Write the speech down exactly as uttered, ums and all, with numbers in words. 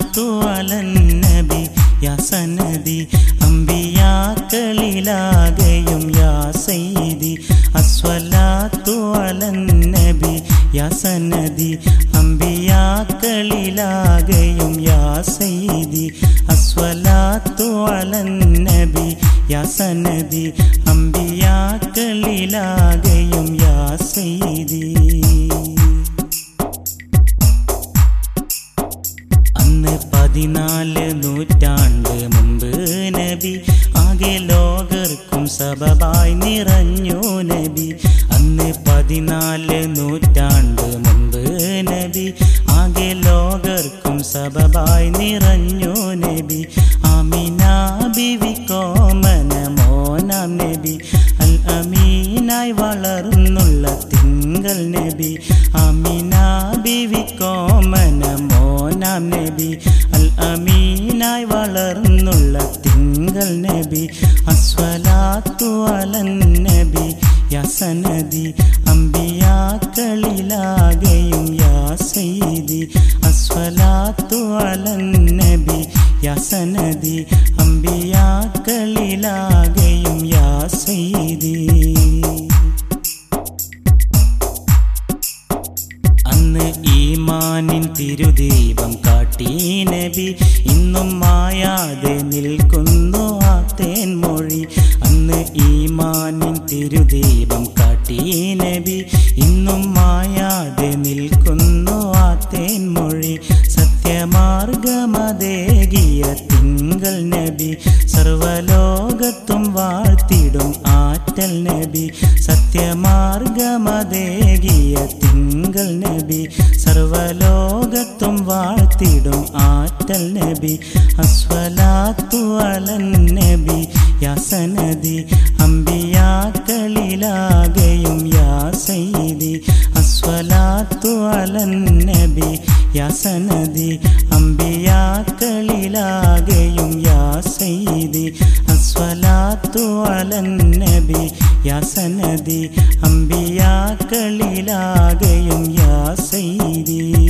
അസ്വലാത്തു അലന്നബി യാ സനദി അംബിയാക്കളിലാകെയും യാ സയ്യിദി അസ്വലാത്തു അലന്നബി യാ സനദി അംബിയാക്കളിലാകെയും യാ സയ്യിദി അസ്വലാത്തു അലന്നബി യാ സനദി അംബിയാക്കളിലാകെയും യാ സയ്യിദി. അന്ന് പതിനാല് നൂറ്റാണ്ട് മുമ്പ് നബി ആകെ ലോകർക്കും സബബായി നിറഞ്ഞു നബി. അന്ന് പതിനാല് നൂറ്റാണ്ട് മുമ്പ് നബി ആകെ ലോകർക്കും സബബായി നിറഞ്ഞു നബി. ആമിന ബിവി കോമന മോനാം നബി അൽ അമീനായി വളർന്നുള്ള തിങ്കൾ നബി. ആമിന ബിവി കോമന മോനാം നബി അൽ അമീനായി വളർന്നുള്ള തിങ്കൾ നബി. അസ്വലാത്തു അലന്നബി യാ സനദി അംബിയാക്കളിലാകെയും യാ സയ്യിദി അസ്വലാത്തു അലന്നബി യാ സനദി അംബിയാക്കളിലാകെയും യാ സയ്യിദി. അന്ന് ഈമാനിൻ തിരുദീപം കാട്ടി നബി ഇന്നും മായാതെ നിൽക്കുന്നു ആ തേൻമൊഴി. അന്ന് ഈമാനിൻ തിരുദീപം കാട്ടി നബി ഇന്നും മായാതെ നിൽക്കുന്നു ആ തേൻമൊഴി. സത്യമാർഗമതേകിയ തിങ്കൾ നബി സർവലോകത്തും വാഴ്ത്തിടും ആറ്റൽ നബി. സത്യമാർഗമതേകിയ തിങ്കൾ നബി സർവലോകത്തും വാഴ്ത്തിടും ആറ്റൽ നബി. അസ്വലാത്തു അലന്നബി യാ സനദി അംബിയാക്കളിലാകെയും യാ സയ്യിദി അസ്വലാത്തു അലന്നബി യാ സനദി അംബിയാക്കളിലാകെയും യാ സയ്യിദി അസ്വലാത്തു അലന്നബി യാ സനദി അംബിയാക്കളിലാകെയും യാ സയ്യിദി.